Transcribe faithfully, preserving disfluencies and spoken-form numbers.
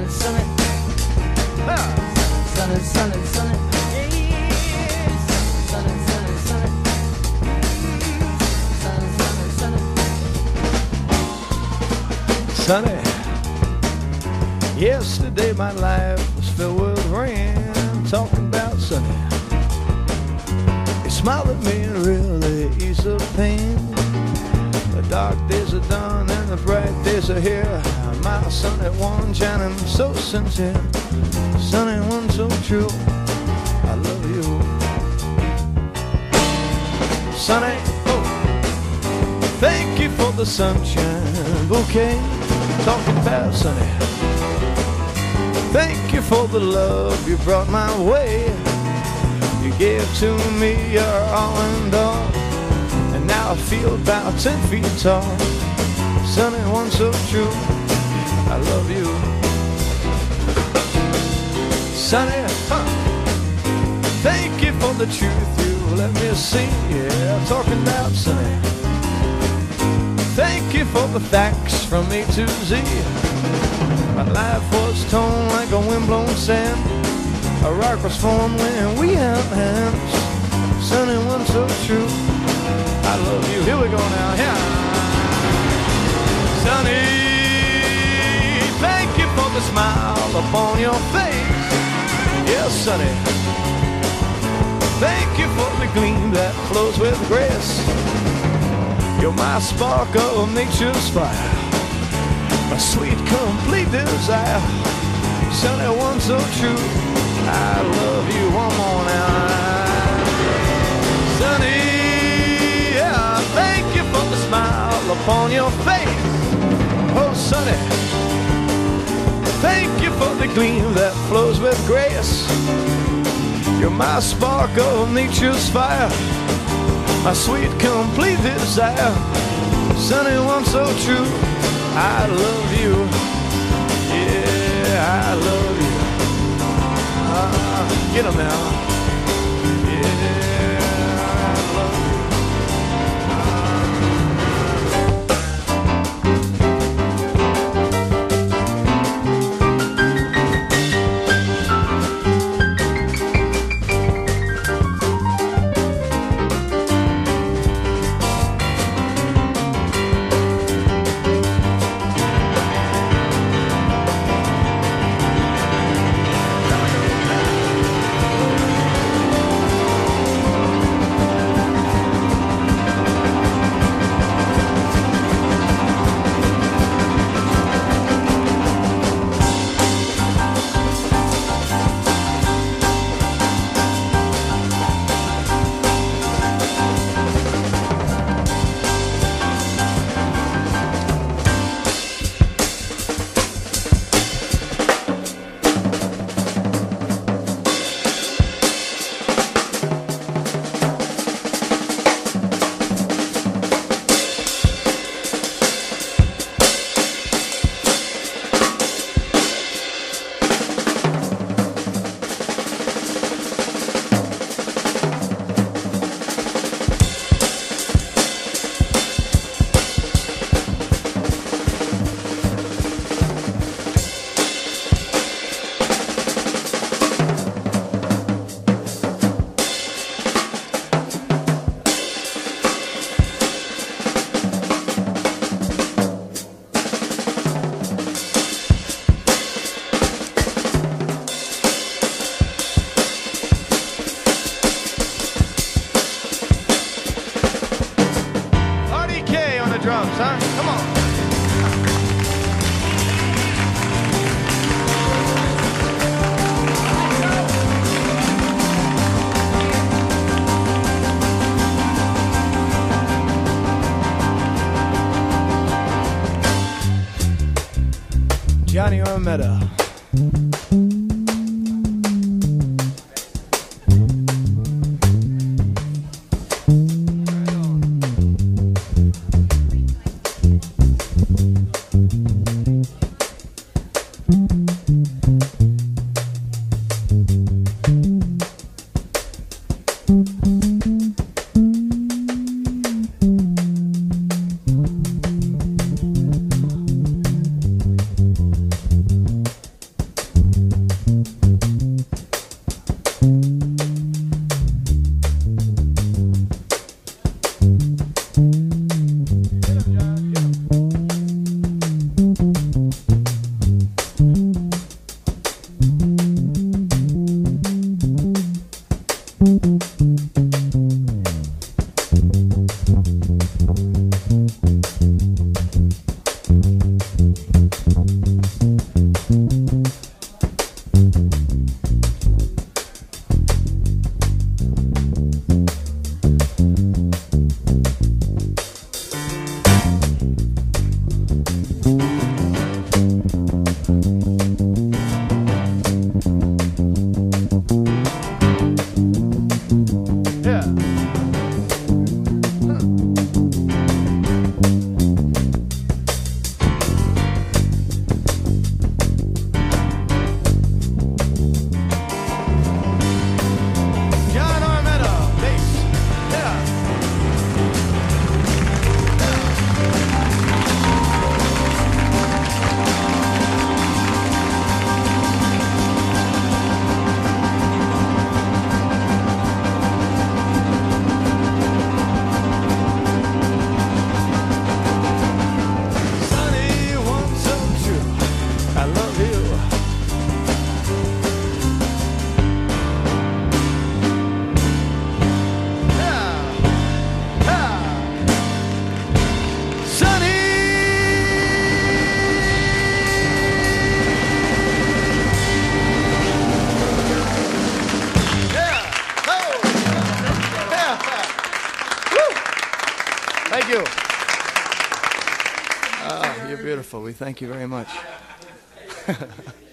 sunny, sunny. Ah. Sunny, sunny, sunny. Yeah. Sunny, sunny, sunny. Sunny, sunny, sunny. Sunny. Yesterday my life was filled with rain. Talking about Sunny. He smiled at me and really eased the pain. The dark days are done and the bright days are here. My sunny one shining so sincere. Sunny one so true. I love you. Sunny, oh, thank you for the sunshine bouquet. Talking about Sunny. Thank you for the love you brought my way. You gave to me your all and all, and now I feel about ten feet tall. Sunny one so true, I love you. Sunny, huh. Thank you for the truth you let me see. Yeah, talking about Sunny. Thank you for the facts from A to Z. My life was torn like a windblown sand. A rock was formed when we held hands. Sunny one so true, I love you. Here we go now, yeah. Sunny, thank you for the smile upon your face. Yes, Sunny. Thank you for the gleam that flows with grace. You're my spark of nature's fire, my sweet complete desire. Sunny one so true, I love you. One more now. Sunny, yeah, thank you for the smile upon your face. Oh, Sunny, thank you for the gleam that flows with grace. You're my spark of nature's fire, my sweet complete desire. Sunny one so true, I love you. Yeah, I love you. Ah, get 'em now. Yeah, I love you. Johnny Armetta. Thank you. Ah, you're beautiful. We thank you very much.